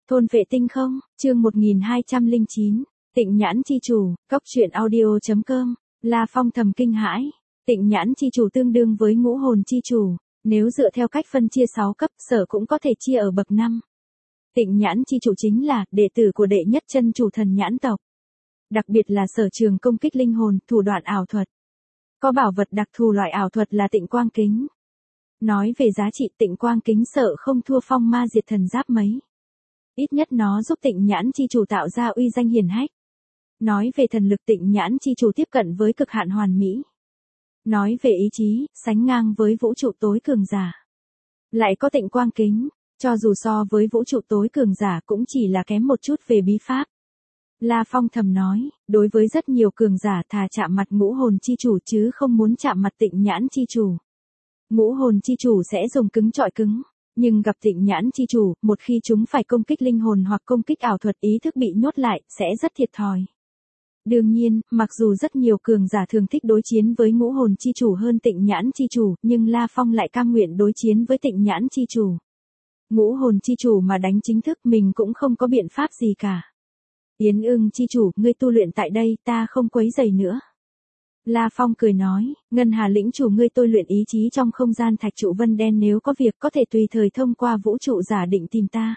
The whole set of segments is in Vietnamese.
Thôn vệ tinh không, chương 1209, Tịnh nhãn chi chủ, cốc truyện audio.com, La Phong thầm kinh hãi. Tịnh nhãn chi chủ tương đương với ngũ hồn chi chủ, nếu dựa theo cách phân chia 6 cấp sở cũng có thể chia ở bậc 5. Tịnh nhãn chi chủ chính là đệ tử của đệ nhất chân chủ thần nhãn tộc. Đặc biệt là sở trường công kích linh hồn, thủ đoạn ảo thuật. Có bảo vật đặc thù loại ảo thuật là tịnh quang kính. Nói về giá trị tịnh quang kính sợ không thua phong ma diệt thần giáp mấy. Ít nhất nó giúp tịnh nhãn chi chủ tạo ra uy danh hiển hách. Nói về thần lực tịnh nhãn chi chủ tiếp cận với cực hạn hoàn mỹ. Nói về ý chí, sánh ngang với vũ trụ tối cường giả. Lại có tịnh quang kính, cho dù so với vũ trụ tối cường giả cũng chỉ là kém một chút về bí pháp. La Phong thầm nói, đối với rất nhiều cường giả thà chạm mặt ngũ hồn chi chủ chứ không muốn chạm mặt tịnh nhãn chi chủ. Ngũ hồn chi chủ sẽ dùng cứng chọi cứng, nhưng gặp tịnh nhãn chi chủ, một khi chúng phải công kích linh hồn hoặc công kích ảo thuật ý thức bị nhốt lại, sẽ rất thiệt thòi. Đương nhiên, mặc dù rất nhiều cường giả thường thích đối chiến với ngũ hồn chi chủ hơn tịnh nhãn chi chủ, nhưng La Phong lại cam nguyện đối chiến với tịnh nhãn chi chủ. Ngũ hồn chi chủ mà đánh chính thức mình cũng không có biện pháp gì cả. Yến Ưng chi chủ, ngươi tu luyện tại đây, ta không quấy rầy nữa. La Phong cười nói, Ngân Hà lĩnh chủ ngươi tôi luyện ý chí trong không gian thạch trụ vân đen, nếu có việc có thể tùy thời thông qua vũ trụ giả định tìm ta.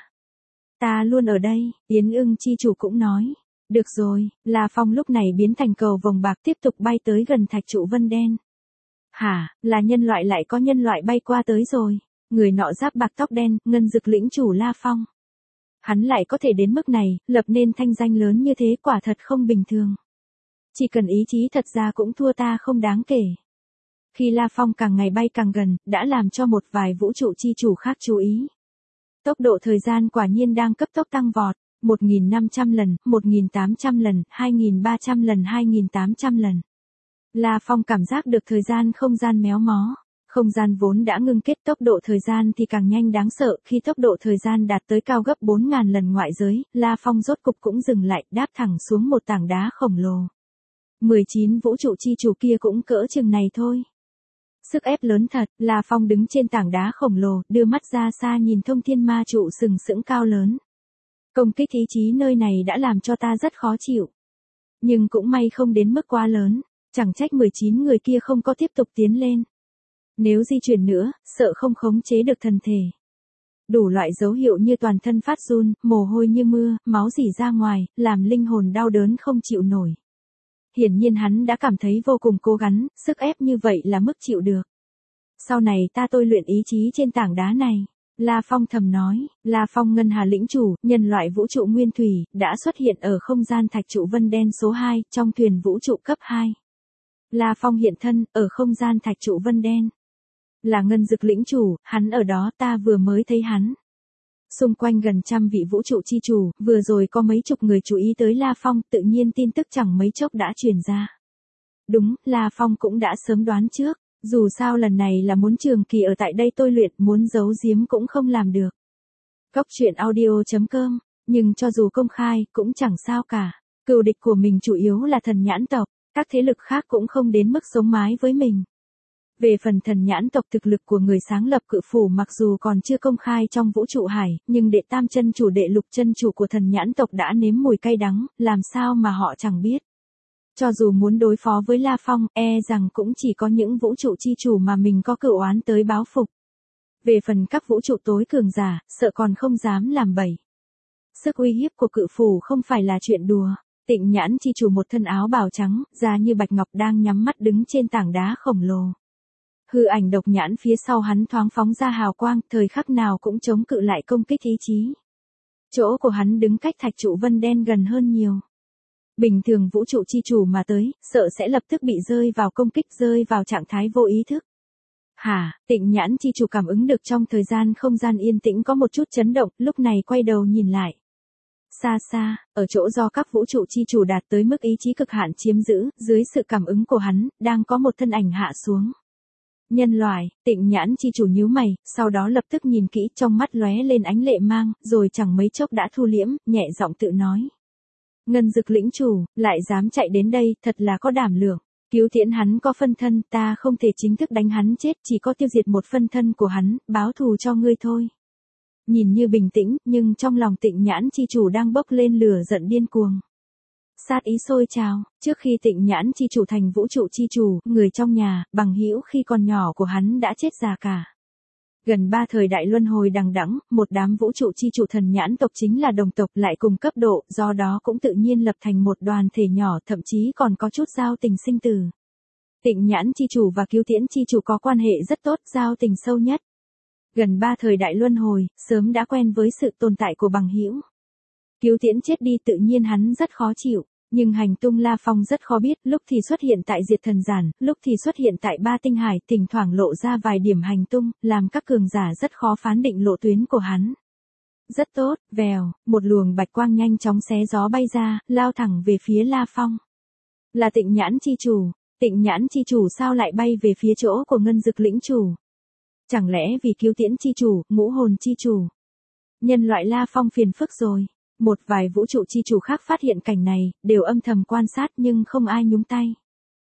Ta luôn ở đây, Yến Ưng chi chủ cũng nói. Được rồi, La Phong lúc này biến thành cầu vồng bạc tiếp tục bay tới gần thạch trụ vân đen. Hả, là nhân loại lại có nhân loại bay qua tới rồi. Người nọ giáp bạc tóc đen, Ngân Dực lĩnh chủ La Phong. Hắn lại có thể đến mức này, lập nên thanh danh lớn như thế quả thật không bình thường. Chỉ cần ý chí thật ra cũng thua ta không đáng kể. Khi La Phong càng ngày bay càng gần, đã làm cho một vài vũ trụ chi chủ khác chú ý. Tốc độ thời gian quả nhiên đang cấp tốc tăng vọt, 1.500 lần, 1.800 lần, 2.300 lần, 2.800 lần. La Phong cảm giác được thời gian không gian méo mó. Không gian vốn đã ngưng kết, tốc độ thời gian thì càng nhanh đáng sợ, khi tốc độ thời gian đạt tới cao gấp 4.000 lần ngoại giới, La Phong rốt cục cũng dừng lại, đáp thẳng xuống một tảng đá khổng lồ. 19 vũ trụ chi chủ kia cũng cỡ chừng này thôi. Sức ép lớn thật, La Phong đứng trên tảng đá khổng lồ, đưa mắt ra xa nhìn thông thiên ma trụ sừng sững cao lớn. Công kích ý chí nơi này đã làm cho ta rất khó chịu. Nhưng cũng may không đến mức quá lớn, chẳng trách 19 người kia không có tiếp tục tiến lên. Nếu di chuyển nữa, sợ không khống chế được thân thể. Đủ loại dấu hiệu như toàn thân phát run, mồ hôi như mưa, máu rỉ ra ngoài, làm linh hồn đau đớn không chịu nổi. Hiển nhiên hắn đã cảm thấy vô cùng cố gắng, sức ép như vậy là mức chịu được. Sau này ta tôi luyện ý chí trên tảng đá này. La Phong thầm nói, La Phong Ngân Hà lĩnh chủ, nhân loại vũ trụ nguyên thủy, đã xuất hiện ở không gian thạch trụ vân đen số 2, trong thuyền vũ trụ cấp 2. La Phong hiện thân, ở không gian thạch trụ vân đen. Là Ngân Dực lĩnh chủ, hắn ở đó, ta vừa mới thấy hắn. Xung quanh gần trăm vị vũ trụ chi chủ, vừa rồi có mấy chục người chú ý tới La Phong, tự nhiên tin tức chẳng mấy chốc đã truyền ra. Đúng, La Phong cũng đã sớm đoán trước, dù sao lần này là muốn trường kỳ ở tại đây tôi luyện, muốn giấu giếm cũng không làm được. Cốc truyện audio.com, nhưng cho dù công khai, cũng chẳng sao cả. Cừu địch của mình chủ yếu là thần nhãn tộc, các thế lực khác cũng không đến mức sống mái với mình. Về phần thần nhãn tộc, thực lực của người sáng lập cự phủ mặc dù còn chưa công khai trong vũ trụ hải, nhưng đệ tam chân chủ đệ lục chân chủ của thần nhãn tộc đã nếm mùi cay đắng, làm sao mà họ chẳng biết. Cho dù muốn đối phó với La Phong, rằng cũng chỉ có những vũ trụ chi chủ mà mình có cựu oán tới báo phục. Về phần các vũ trụ tối cường giả, sợ còn không dám làm bậy. Sức uy hiếp của cự phủ không phải là chuyện đùa. Tịnh nhãn chi chủ một thân áo bào trắng, da như bạch ngọc đang nhắm mắt đứng trên tảng đá khổng lồ. Hư ảnh độc nhãn phía sau hắn thoáng phóng ra hào quang, thời khắc nào cũng chống cự lại công kích ý chí. Chỗ của hắn đứng cách thạch trụ vân đen gần hơn nhiều. Bình thường vũ trụ chi chủ mà tới, sợ sẽ lập tức bị rơi vào công kích, rơi vào trạng thái vô ý thức. Hả, tịnh nhãn chi chủ cảm ứng được trong thời gian không gian yên tĩnh có một chút chấn động, lúc này quay đầu nhìn lại. Xa xa, ở chỗ do các vũ trụ chi chủ đạt tới mức ý chí cực hạn chiếm giữ, dưới sự cảm ứng của hắn, đang có một thân ảnh hạ xuống. Nhân loại, tịnh nhãn chi chủ nhíu mày, sau đó lập tức nhìn kỹ, trong mắt lóe lên ánh lệ mang, rồi chẳng mấy chốc đã thu liễm, nhẹ giọng tự nói. Ngân Dực lĩnh chủ, lại dám chạy đến đây, thật là có đảm lượng. Cứu Tiễn hắn có phân thân, ta không thể chính thức đánh hắn chết, chỉ có tiêu diệt một phân thân của hắn, báo thù cho ngươi thôi. nhìn như bình tĩnh, nhưng trong lòng Tịnh Nhãn chi chủ đang bốc lên lửa giận điên cuồng. Sát ý sôi trào, trước khi Tịnh Nhãn chi chủ thành vũ trụ chi chủ, người trong nhà, bằng hữu khi còn nhỏ của hắn đã chết già cả. Gần 3 thời đại luân hồi đằng đẵng, một đám vũ trụ chi chủ thần nhãn tộc chính là đồng tộc lại cùng cấp độ, do đó cũng tự nhiên lập thành một đoàn thể nhỏ, thậm chí còn có chút giao tình sinh tử. Tịnh Nhãn chi chủ và Cứu Tiễn chi chủ có quan hệ rất tốt, giao tình sâu nhất. Gần 3 thời đại luân hồi, sớm đã quen với sự tồn tại của bằng hữu. Cứu Tiễn chết đi tự nhiên hắn rất khó chịu, nhưng hành tung La Phong rất khó biết, lúc thì xuất hiện tại Diệt Thần Giản, lúc thì xuất hiện tại Ba Tinh Hải, thỉnh thoảng lộ ra vài điểm hành tung, làm các cường giả rất khó phán định lộ tuyến của hắn. Rất tốt, vèo, một luồng bạch quang nhanh chóng xé gió bay ra, lao thẳng về phía La Phong. Là Tịnh Nhãn chi chủ. Tịnh Nhãn chi chủ sao lại bay về phía chỗ của Ngân Dực lĩnh chủ? Chẳng lẽ vì Cứu Tiễn chi chủ, Ngũ Hồn chi chủ? Nhân loại La Phong phiền phức rồi. Một vài vũ trụ chi chủ khác phát hiện cảnh này, đều âm thầm quan sát nhưng không ai nhúng tay.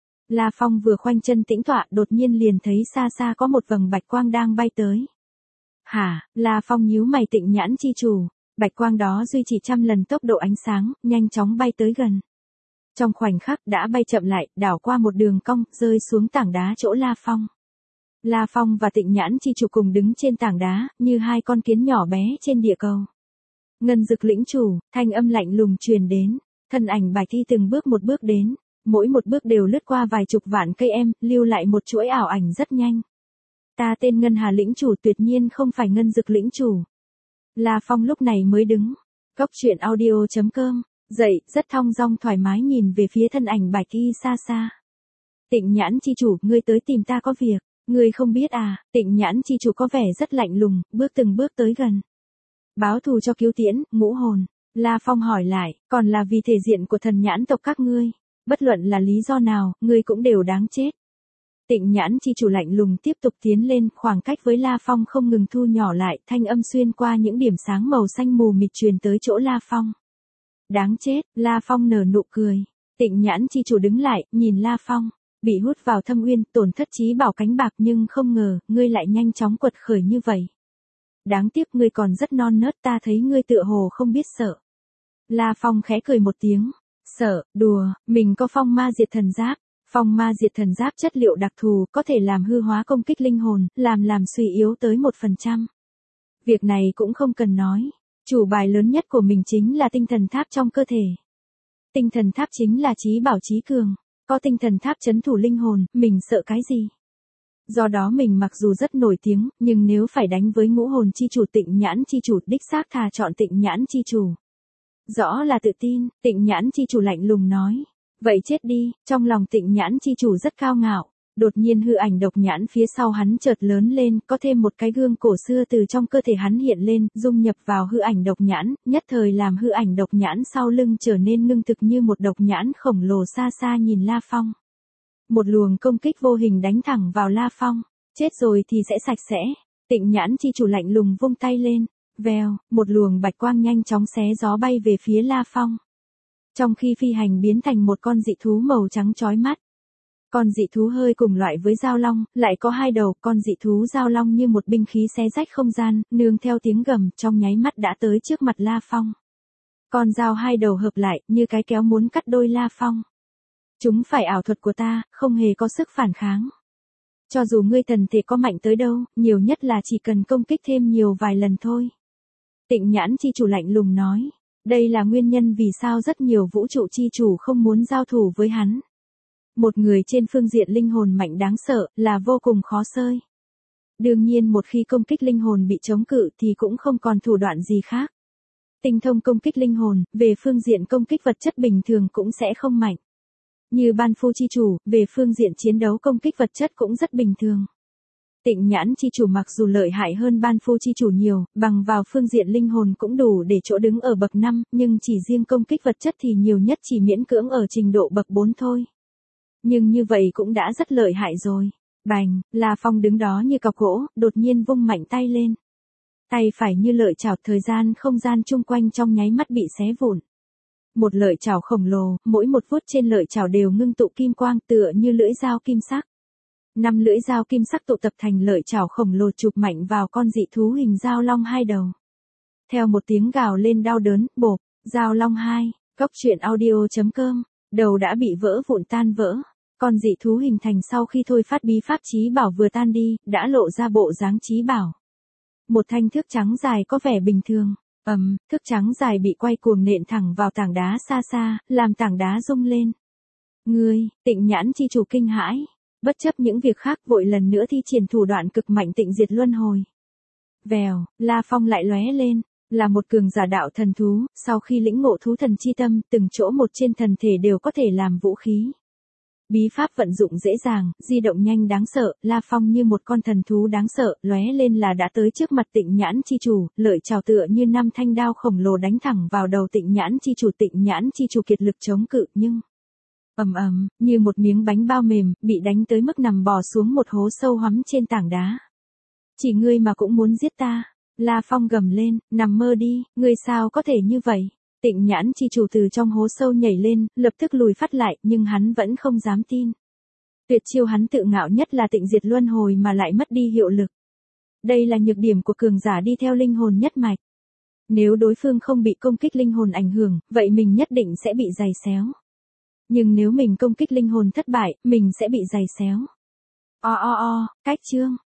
La Phong vừa khoanh chân tĩnh tọa, đột nhiên liền thấy xa xa có một vầng bạch quang đang bay tới. Hả? La Phong nhíu mày. Tịnh Nhãn chi chủ, bạch quang đó duy trì 100 lần tốc độ ánh sáng, nhanh chóng bay tới gần. Trong khoảnh khắc đã bay chậm lại, đảo qua một đường cong, rơi xuống tảng đá chỗ La Phong. La Phong và Tịnh Nhãn chi chủ cùng đứng trên tảng đá, như hai con kiến nhỏ bé trên địa cầu. Ngân Dực lĩnh chủ, thanh âm lạnh lùng truyền đến, thân ảnh Bạch Thi từng bước một bước đến, mỗi một bước đều lướt qua vài chục vạn cây em, lưu lại một chuỗi ảo ảnh rất nhanh. Ta tên Ngân Hà lĩnh chủ, tuyệt nhiên không phải Ngân Dực lĩnh chủ. La Phong lúc này mới đứng. Cốc truyện audio.com, dậy, rất thong dong thoải mái nhìn về phía thân ảnh Bạch Thi xa xa. Tịnh Nhãn chi chủ, ngươi tới tìm ta có việc, ngươi không biết à? Tịnh Nhãn chi chủ có vẻ rất lạnh lùng, bước từng bước tới gần. Báo thù cho Cứu Tiễn, Ngũ Hồn. La Phong hỏi lại, còn là vì thể diện của thần nhãn tộc các ngươi. Bất luận là lý do nào, ngươi cũng đều đáng chết. Tịnh Nhãn chi chủ lạnh lùng tiếp tục tiến lên, khoảng cách với La Phong không ngừng thu nhỏ lại, thanh âm xuyên qua những điểm sáng màu xanh mù mịt truyền tới chỗ La Phong. Đáng chết, La Phong nở nụ cười. Tịnh Nhãn chi chủ đứng lại, nhìn La Phong. Bị hút vào thâm uyên, tổn thất trí bảo cánh bạc, nhưng không ngờ, ngươi lại nhanh chóng quật khởi như vậy. Đáng tiếc ngươi còn rất non nớt, ta thấy ngươi tựa hồ không biết sợ. La Phong khẽ cười một tiếng. Sợ, đùa, mình có phong ma diệt thần giáp. Phong ma diệt thần giáp chất liệu đặc thù, có thể làm hư hóa công kích linh hồn, làm suy yếu tới 1%. Việc này cũng không cần nói. Chủ bài lớn nhất của mình chính là tinh thần tháp trong cơ thể. Tinh thần tháp chính là trí bảo trí cường. Có tinh thần tháp trấn thủ linh hồn, mình sợ cái gì? Do đó mình mặc dù rất nổi tiếng, nhưng nếu phải đánh với Ngũ Hồn chi chủ Tịnh Nhãn chi chủ, đích xác thà chọn Tịnh Nhãn chi chủ. Rõ là tự tin, Tịnh Nhãn chi chủ lạnh lùng nói. Vậy chết đi, trong lòng Tịnh Nhãn chi chủ rất cao ngạo. Đột nhiên hư ảnh độc nhãn phía sau hắn chợt lớn lên, có thêm một cái gương cổ xưa từ trong cơ thể hắn hiện lên, dung nhập vào hư ảnh độc nhãn, nhất thời làm hư ảnh độc nhãn sau lưng trở nên ngưng thực như một độc nhãn khổng lồ xa xa nhìn La Phong. Một luồng công kích vô hình đánh thẳng vào La Phong. Chết rồi thì sẽ sạch sẽ. Tịnh Nhãn chi chủ lạnh lùng vung tay lên. Vèo, một luồng bạch quang nhanh chóng xé gió bay về phía La Phong. Trong khi phi hành biến thành một con dị thú màu trắng chói mắt. Con dị thú hơi cùng loại với dao long, lại có hai đầu, con dị thú dao long như một binh khí xé rách không gian, nương theo tiếng gầm, trong nháy mắt đã tới trước mặt La Phong. Con dao hai đầu hợp lại, như cái kéo muốn cắt đôi La Phong. Chúng phải ảo thuật của ta, không hề có sức phản kháng. Cho dù ngươi thần thể có mạnh tới đâu, nhiều nhất là chỉ cần công kích thêm nhiều vài lần thôi. Tịnh Nhãn chi chủ lạnh lùng nói. Đây là nguyên nhân vì sao rất nhiều vũ trụ chi chủ không muốn giao thủ với hắn. Một người trên phương diện linh hồn mạnh đáng sợ, là vô cùng khó xơi. Đương nhiên một khi công kích linh hồn bị chống cự thì cũng không còn thủ đoạn gì khác. Tinh thông công kích linh hồn, về phương diện công kích vật chất bình thường cũng sẽ không mạnh. Như Ban Phu chi chủ, về phương diện chiến đấu công kích vật chất cũng rất bình thường. Tịnh Nhãn chi chủ mặc dù lợi hại hơn Ban Phu chi chủ nhiều, bằng vào phương diện linh hồn cũng đủ để chỗ đứng ở bậc 5, nhưng chỉ riêng công kích vật chất thì nhiều nhất chỉ miễn cưỡng ở trình độ bậc 4 thôi. Nhưng như vậy cũng đã rất lợi hại rồi. Bành, La Phong đứng đó như cọc gỗ, đột nhiên vung mạnh tay lên. Tay phải như lợi chảo, thời gian không gian chung quanh trong nháy mắt bị xé vụn. Một lợi chảo khổng lồ, mỗi một vuốt trên lợi chảo đều ngưng tụ kim quang tựa như lưỡi dao kim sắc. 5 lưỡi dao kim sắc tụ tập thành lợi chảo khổng lồ chụp mạnh vào con dị thú hình dao long hai đầu. Theo một tiếng gào lên đau đớn, bộp, Giao Long 2, Cốc truyện audio.com, đầu đã bị vỡ vụn tan vỡ. Con dị thú hình thành sau khi thôi phát bí pháp chí bảo vừa tan đi, đã lộ ra bộ dáng chí bảo. Một thanh thước trắng dài có vẻ bình thường, thước trắng dài bị quay cuồng nện thẳng vào tảng đá xa xa, làm tảng đá rung lên. Ngươi, Tịnh Nhãn chi chủ kinh hãi, bất chấp những việc khác vội lần nữa thi triển thủ đoạn cực mạnh Tịnh Diệt Luân Hồi. Vèo, La Phong lại lóe lên, là một cường giả đạo thần thú, sau khi lĩnh ngộ thú thần chi tâm, từng chỗ một trên thần thể đều có thể làm vũ khí. Bí pháp vận dụng dễ dàng, di động nhanh đáng sợ, La Phong như một con thần thú đáng sợ, lóe lên là đã tới trước mặt Tịnh Nhãn chi chủ, lợi chào tựa như 5 thanh đao khổng lồ đánh thẳng vào đầu Tịnh Nhãn chi chủ. Tịnh Nhãn chi chủ kiệt lực chống cự nhưng như một miếng bánh bao mềm, bị đánh tới mức nằm bò xuống một hố sâu hoắm trên tảng đá. Chỉ ngươi mà cũng muốn giết ta? La Phong gầm lên, nằm mơ đi, ngươi sao có thể như vậy? Tịnh Nhãn chi chủ từ trong hố sâu nhảy lên, lập tức lùi phát lại, nhưng hắn vẫn không dám tin. Tuyệt chiêu hắn tự ngạo nhất là Tịnh Diệt Luân Hồi mà lại mất đi hiệu lực. Đây là nhược điểm của cường giả đi theo linh hồn nhất mạch. Nếu đối phương không bị công kích linh hồn ảnh hưởng, vậy mình nhất định sẽ bị giày xéo. Nhưng nếu mình công kích linh hồn thất bại, mình sẽ bị giày xéo. Cách chương